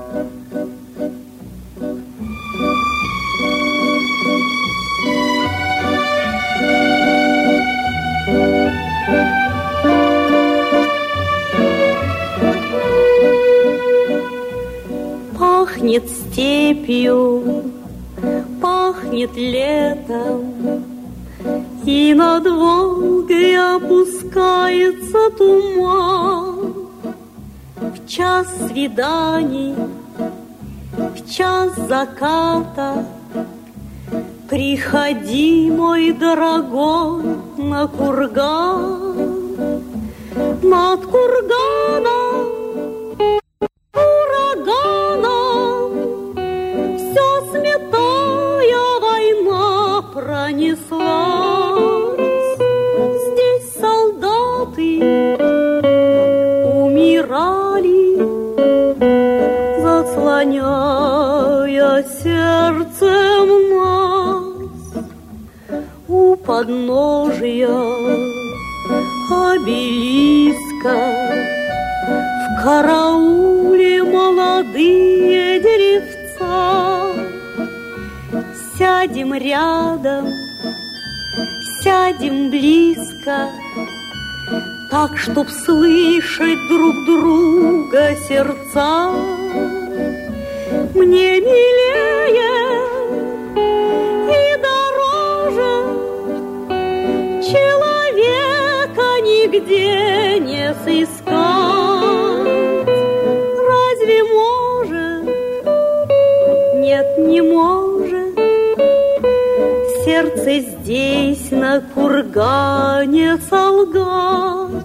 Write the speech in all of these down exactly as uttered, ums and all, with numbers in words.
Пахнет степью, пахнет летом, и над Волгой опускается туман. В час свиданий, в час заката приходи, мой дорогой, на курган. Над курганом ураганом все сметая война пронеслась. Здесь солдаты умирали, заслоняя сердцем нас. У подножия обелиска в карауле молодые деревца. Сядем рядом, сядем близко, так, чтоб слышать друг друга сердца. Мне милее и дороже человека нигде не сыскать. Разве может? Нет, не может. Сердце здесь на кургане солгать.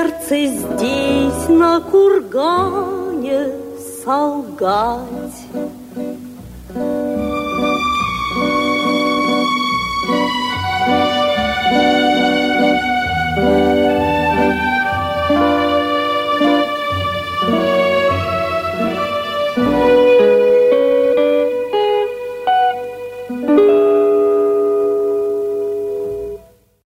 Здесь на кургане солгать.